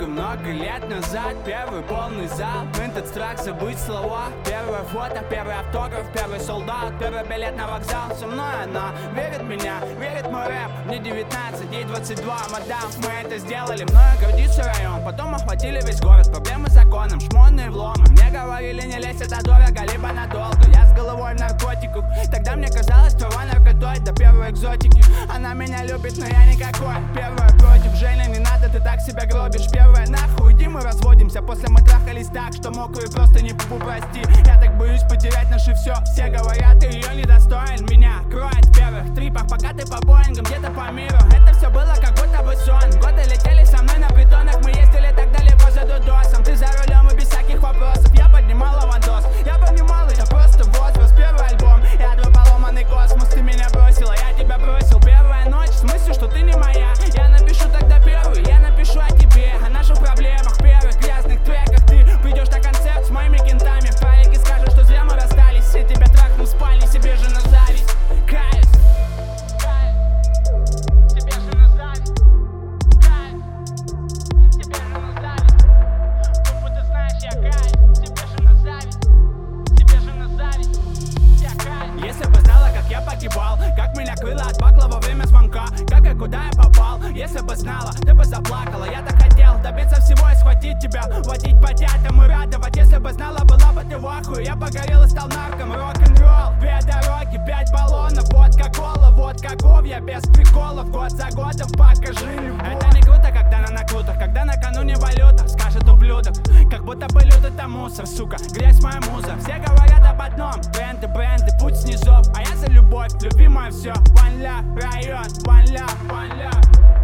много лет назад. Первый полный зал, этот страх забыть слова. Первое фото, первый автограф, первый солдат, первый билет на вокзал. Со мной она верит в меня, верит в мой рэп. Мне 19, ей 22, мадам, мы это сделали. Мною гордится район, потом охватили весь город. Проблемы с законом, шмонные вломы. Мне говорили, не лезь, это дорого, либо надолго. Я с головой в наркотиках, тогда мне казалось, трава наркотой до первой экзотики. Она меня любит, но я никакой. Первая против, Женя, не надо, ты так себя гробишь. Первая нахуй, иди, мы разводимся. После мы трахались так, что мокрые просто не прости. Я так боюсь потерять наше все. Все говорят, ты ее недостоин. Меня кроет в первых трипах, пока ты по Боингам где-то по миру. Это все было как будто бы сон. Годы летели со мной на притонах. Мы ездили так далеко за дудосом. Ты за рулем и без всяких вопросов. Я поднимал авандос, я понимал, это просто возраст. Первый альбом, я твой поломанный космос. Ты меня бросила, я тебя бросил. Первая ночь, в смысле, что ты не моя. Я напишу тогда первый, я напишу о тебе, о наших проблемах, первых грязных треках. Ты придешь на концерт с моими кентами в парике, скажешь, что зря мы расстались. Все тебя трахнул в спальне, себе же на зависть. Каюсь, себе же на зависть. Каюсь, себе же на зависть. Тупо ты знаешь, я каюсь, себе же на зависть. Себе же на зависть. Я каюсь. Если бы знала, как я погибал, как меня крыло от бакла во время звонка, как и куда я попал. Если бы знала, ты бы заплакала. Я так хотел добиться всего и схватить тебя, водить по тятам и радовать. Если бы знала, была бы ты в ахуе. Я погорел и стал нарком, рок-н-ролл. 2 дороги, 5 баллонов, водка, кола, водка, говья, без приколов. Год за годом покажи любовь. Это не круто, когда на накрутах, когда накануне валюта. Скажет ублюдок, как будто бы лют это мусор, сука. Грязь моя муза, все говорят об одном. Бренды, путь снизов, а я за любовь, любимое все. One love, район, one love, one love.